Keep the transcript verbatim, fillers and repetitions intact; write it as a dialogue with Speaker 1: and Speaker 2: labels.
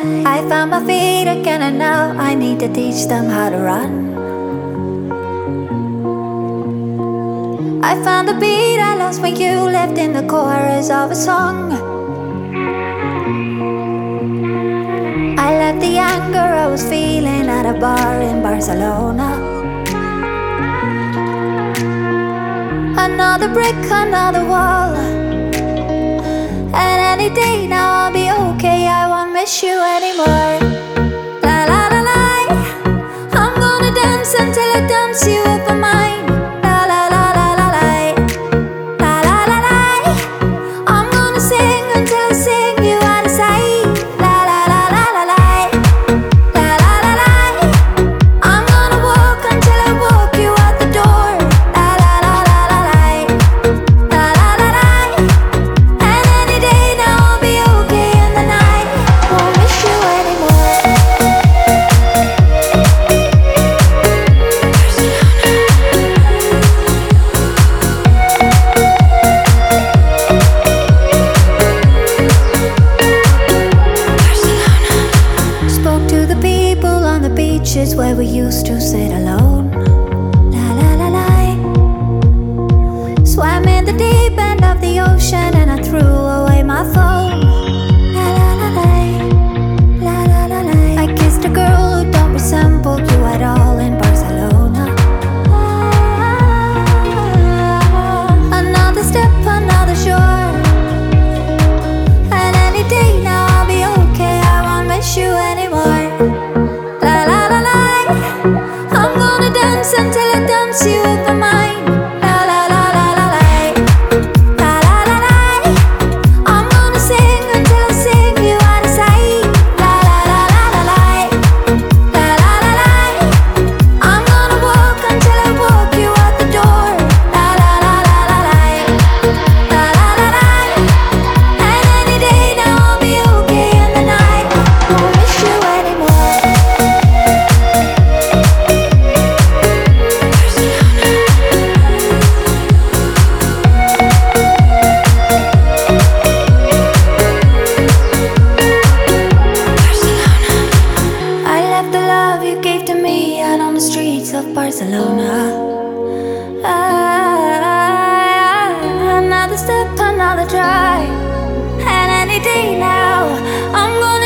Speaker 1: I found my feet again and now I need to teach them how to run. I found the beat I lost when you left in the chorus of a song. I left the anger I was feeling at a bar in Barcelona. Another brick, another wall, and any day now I'll be okay. I won't miss you anymore. La la la la, I'm gonna dance until I dance you off my mind. La la la la la la, la la la la, I'm gonna sing until I sing you out of sight. La la la la la la, la la la la, I'm gonna walk until I walk you out the door. La la la la la la, la la la la, and any day now I'll be okay in the night. Won't miss you anymore. Spoke to the people on the beaches where we used to sit alone. La la la la. Swam in the deep end of the ocean and I threw away my phone. La la la la. La la la la. I kissed a girl who don't resemble you at all in Barcelona. Another step, another shore, and any day now I'll be okay. I won't miss you anymore. La la la la, I'm gonna dance until I dance you off my mind. La la la la la la, la la la la, I'm gonna sing until I sing you out of sight. La la la la la la, la la la la, I'm gonna walk until I walk you out the door. La la la la la la, la la la la, and any day now I'll be okay in the night. Won't miss you anymore. I left the love you gave to me out on the streets of Barcelona. Ah, another step, another try, and any day now I'm gonna